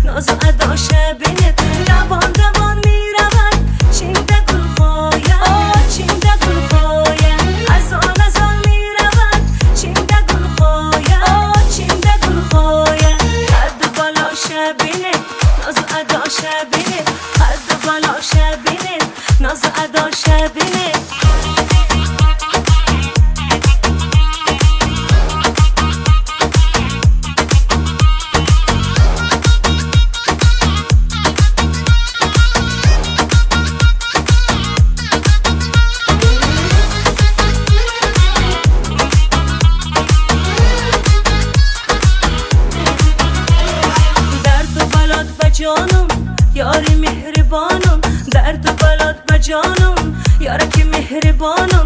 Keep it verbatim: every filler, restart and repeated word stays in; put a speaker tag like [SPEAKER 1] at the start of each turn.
[SPEAKER 1] ناز و ادا شبینت دوان دوان میرود چینده گل خوایم چینده گل خوایم از آن از آن میرود چینده گل خوایم چینده گل خوایم قد و بالا شبینت ناز و ادا شبینت قد و بالا شبینت ناز و ادا شبینت جانم یاری مهربانم درد و بلاد به جانم یارکی مهربانم